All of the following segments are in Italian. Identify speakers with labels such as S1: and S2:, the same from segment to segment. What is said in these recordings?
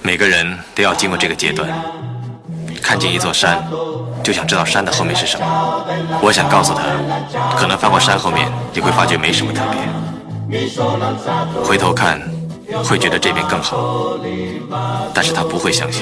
S1: 每个人都要经过这个阶段，看见一座山，就想知道山的后面是什么。我想告诉他，可能翻过山后面，你会发觉没什么特别。回头看，会觉得这边更好，但是他不会相信。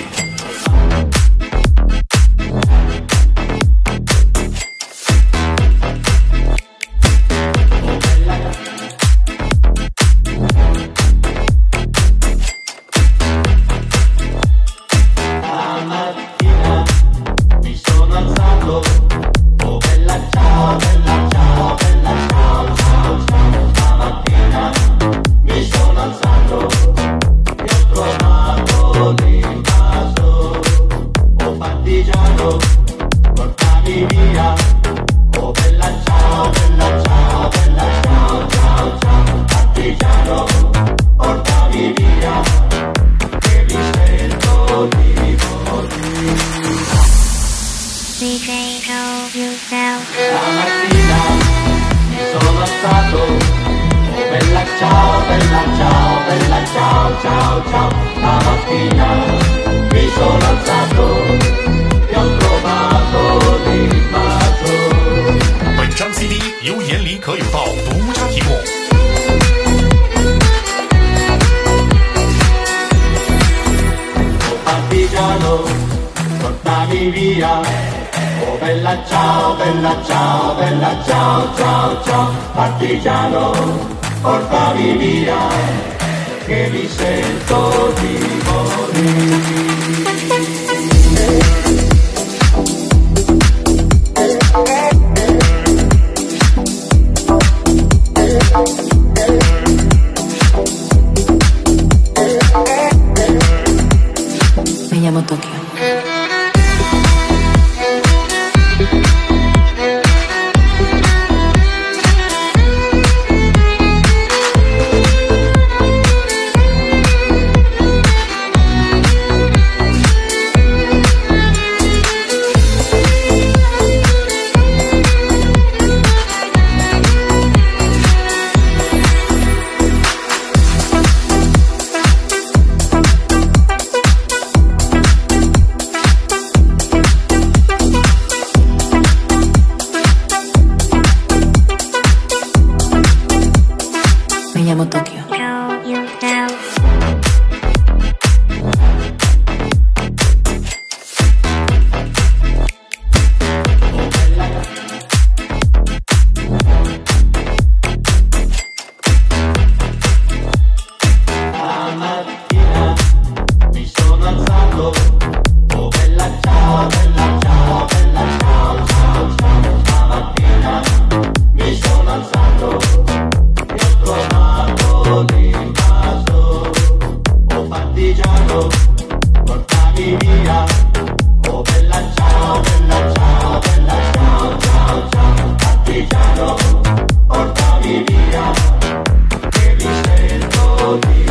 S2: 本张 CD 由眼里可有道独家提供。
S3: Portami via, oh bella ciao, bella ciao, bella ciao, ciao, ciao, partigiano, portami via, che mi sento di morire.
S4: Me llamo Tokio. Me llamo Tokio.
S3: Mi sono alzato, oh bella ciao, bella ciao, bella ciao, ciao, ciao, stamattina mi sono alzato e ho trovato l'invaso, oh partigiano, portami via, oh bella ciao, bella ciao, bella ciao, ciao, ciao, partigiano, portami via, che mi sento di